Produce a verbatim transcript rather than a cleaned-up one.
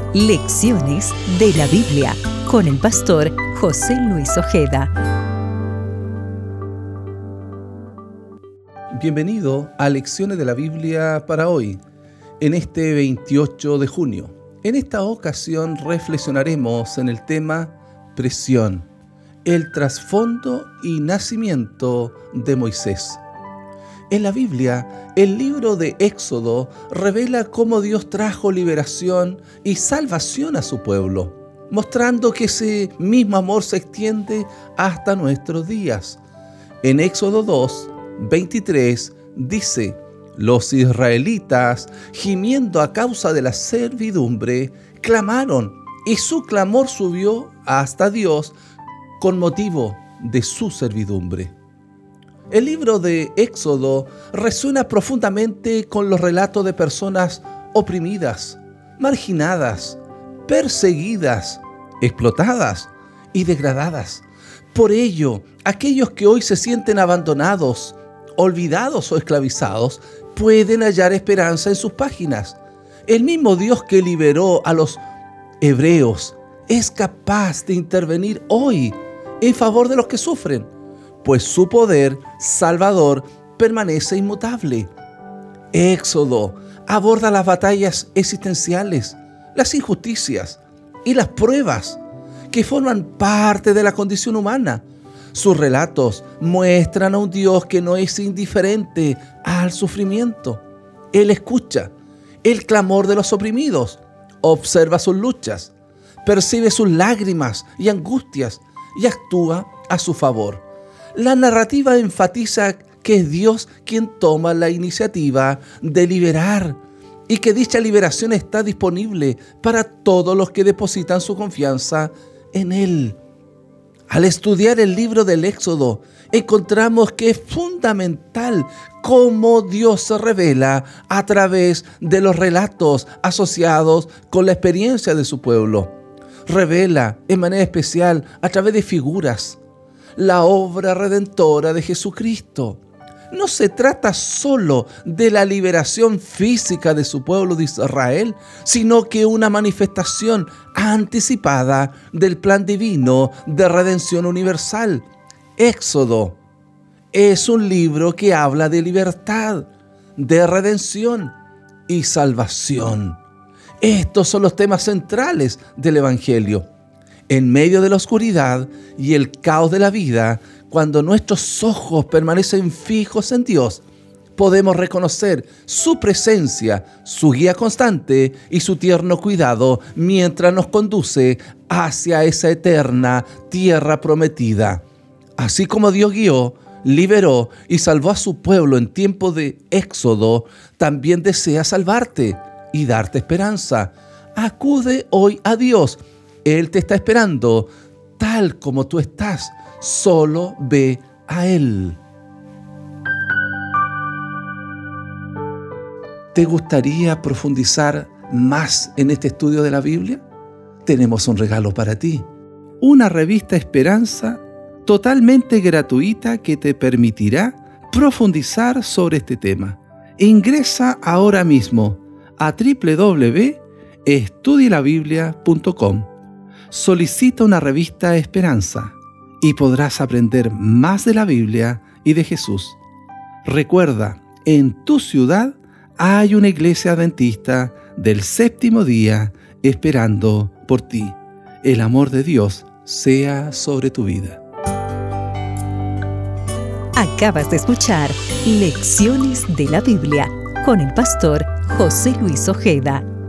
Lecciones de la Biblia con el pastor José Luis Ojeda. Bienvenido a Lecciones de la Biblia para hoy, en este veintiocho de junio. En esta ocasión reflexionaremos en el tema presión, el trasfondo y nacimiento de Moisés. En la Biblia, el libro de Éxodo revela cómo Dios trajo liberación y salvación a su pueblo, mostrando que ese mismo amor se extiende hasta nuestros días. En Éxodo dos, veintitrés dice: los israelitas, gimiendo a causa de la servidumbre, clamaron, y su clamor subió hasta Dios con motivo de su servidumbre. El libro de Éxodo resuena profundamente con los relatos de personas oprimidas, marginadas, perseguidas, explotadas y degradadas. Por ello, aquellos que hoy se sienten abandonados, olvidados o esclavizados, pueden hallar esperanza en sus páginas. El mismo Dios que liberó a los hebreos es capaz de intervenir hoy en favor de los que sufren, pues su poder salvador permanece inmutable. Éxodo aborda las batallas existenciales, las injusticias y las pruebas que forman parte de la condición humana. Sus relatos muestran a un Dios que no es indiferente al sufrimiento. Él escucha el clamor de los oprimidos, observa sus luchas, percibe sus lágrimas y angustias y actúa a su favor. La narrativa enfatiza que es Dios quien toma la iniciativa de liberar y que dicha liberación está disponible para todos los que depositan su confianza en Él. Al estudiar el libro del Éxodo, encontramos que es fundamental cómo Dios se revela a través de los relatos asociados con la experiencia de su pueblo. Revela en manera especial a través de figuras la obra redentora de Jesucristo. No se trata solo de la liberación física de su pueblo de Israel, sino que una manifestación anticipada del plan divino de redención universal. Éxodo es un libro que habla de libertad, de redención y salvación. Estos son los temas centrales del Evangelio. En medio de la oscuridad y el caos de la vida, cuando nuestros ojos permanecen fijos en Dios, podemos reconocer su presencia, su guía constante y su tierno cuidado mientras nos conduce hacia esa eterna tierra prometida. Así como Dios guió, liberó y salvó a su pueblo en tiempo de Éxodo, también desea salvarte y darte esperanza. Acude hoy a Dios. Él te está esperando tal como tú estás. Solo ve a Él. ¿Te gustaría profundizar más en este estudio de la Biblia? Tenemos un regalo para ti. Una revista Esperanza totalmente gratuita que te permitirá profundizar sobre este tema. Ingresa ahora mismo a doble u doble u doble u punto estudie la biblia punto com. Solicita una revista Esperanza y podrás aprender más de la Biblia y de Jesús. Recuerda, en tu ciudad hay una iglesia adventista del séptimo día esperando por ti. El amor de Dios sea sobre tu vida. Acabas de escuchar Lecciones de la Biblia con el pastor José Luis Ojeda.